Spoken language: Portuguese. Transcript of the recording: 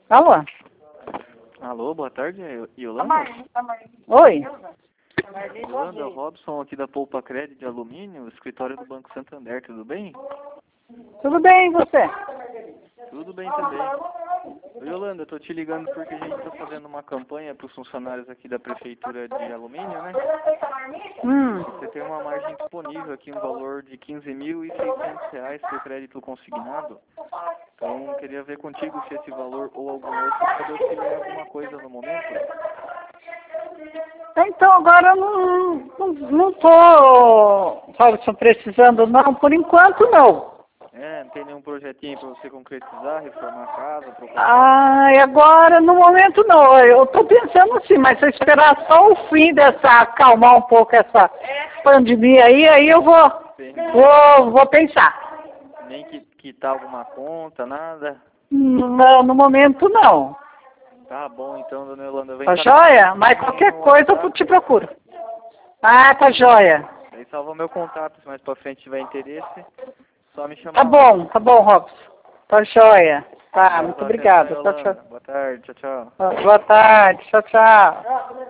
Alô? Alô, boa tarde, Yolanda? Oi? Yolanda, Robson aqui da Poupa Crédito de Alumínio, escritório do Banco Santander, tudo bem? Tudo bem, e você? Tudo bem também. Oi, Yolanda, eu tô te ligando porque a gente tá fazendo uma campanha para os funcionários aqui da Prefeitura de Alumínio, né? Você tem uma margem disponível aqui, um valor de R$ 15.600 por crédito consignado. Então, queria ver contigo se esse valor ou algum outro pode auxiliar em alguma coisa no momento. Então, agora eu não tô, Robson, precisando não, por enquanto não. Não tem nenhum projetinho para você concretizar, reformar a casa, trocar... Ah, agora no momento não. Eu tô pensando assim, mas se eu esperar só o fim dessa, acalmar um pouco essa pandemia aí eu vou pensar. Nem quitar alguma conta, nada? Não, no momento não. Tá bom, então, dona Yolanda. Tá joia? Mas qualquer coisa eu te procuro. Ah, tá joia. Aí salva meu contato, se mais pra frente tiver interesse, só me chamar. Tá bom, Robson. Tá joia. Tá, muito obrigada. Tchau, tchau. Boa tarde, tchau, tchau. Boa tarde, tchau, tchau.